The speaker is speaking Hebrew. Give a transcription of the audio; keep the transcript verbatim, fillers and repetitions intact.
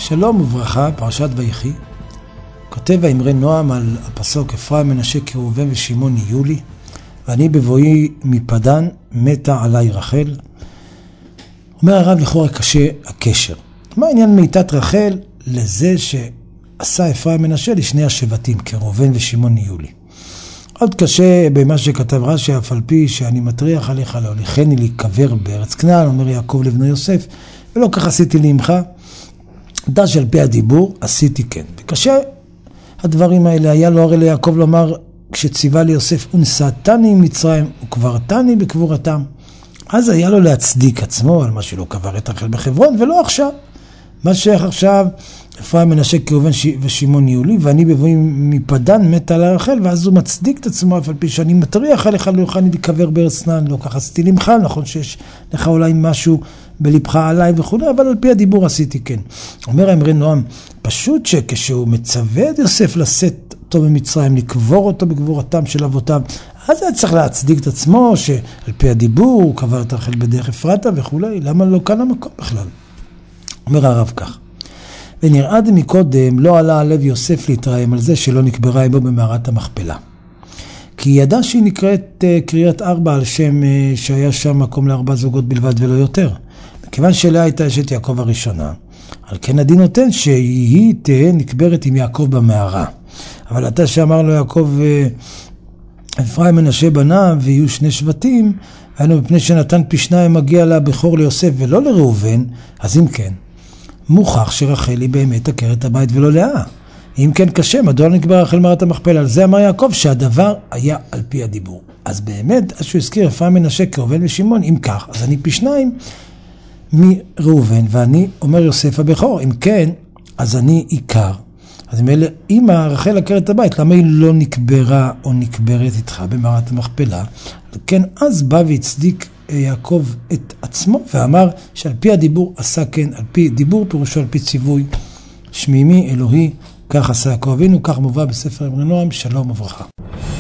שלום וברכה, פרשת ויחי. כותב האמרי נועם על הפסוק אפרים מנשה כראובן ושמעון יהיו לי, ואני בבואי מפדן מתה עליי רחל. אומר הרב, לכאורה קשה הקשר. מה העניין מיתת רחל לזה שעשה אפרים מנשה לשני השבטים, כראובן ושמעון יהיו לי? עוד קשה במה שכתב רש"י, אף על פי שאני מטריח עליך להוליכני להיקבר בארץ כנען, אומר יעקב לבנו יוסף, ולא כך עשיתי לי עמך. דע שעל פי הדיבור עשיתי כן. וקשה הדברים האלה, היה לו הרי ליעקב לומר, כשציווה לי יוסף, ונשאתני עם מצרים, וקברתני בקבורתם. אז היה לו להצדיק עצמו על מה שלא קבר את רחל בחברון, ולא עכשיו. מה שייך עכשיו, אפרים מנשה כראובן ושמעון יהיו לי, ואני בבואי מפדן מתה על רחל, ואז הוא מצדיק את עצמו, אף על פי שאני מטריח עליך להוליכני להיקבר בארץ כנען, לא כך עשיתי לי עמך, נכון שיש לך אולי משהו בלבך עליי וכו', אבל על פי הדיבור עשיתי כן. אומר האמרי נועם, פשוט שכשהוא מצווה את יוסף לשאת אותו במצרים, לקבור אותו בקבורתם של אבותיו, אז היה צריך להצדיק את עצמו שעל פי הדיבור הוא קבר את רחל בדרך אפרתה וכו', למה לא כאן המקום בכלל? אומר הרב כך, ונראה מקודם לא עלה על לב יוסף להתרעם על זה שלא נקברה עמו במערת המכפלה. כי ידע שהיא נקראת קריית ארבע על שם שהיה שם מקום לארבע זוגות בלבד ולא יותר. מכיוון שלאה הייתה אשת יעקב הראשונה, על כן הדין נותן שהיא תהיה נקברת עם יעקב במערה. אבל אתה שאמר לו יעקב, אפרים מנשה בניו ויהיו שני שבטים, היינו מפני שנתן פי שניים מגיע לה בכור ליוסף ולא לראובן, אז אם כן, מוכח שרחל היא באמת עקרת הבית ולא לאה. אם כן קשה, מדוע נקבר רחל מערת המכפלה? על זה אמר יעקב שהדבר היה על פי הדיבור. אז באמת, אז שהוא הזכיר אפרים מנשה כראובן ושמעון, אם כך, אז אני פי שניים מראובן, ואני אומר יוסף הבכור. אם כן, אז אני עיקר. אז אם רחל עקרת הבית, למה היא לא נקברה או נקברת איתך במערת המכפלה? כן, אז בא והצדיק יעקב את עצמו ואמר שעל פי הדיבור עשה כן, על פי דיבור פירושו על פי ציווי שמימי אלוהי, כך עשה יעקב אבינו, כך מובא בספר אמרי נועם. שלום וברכה.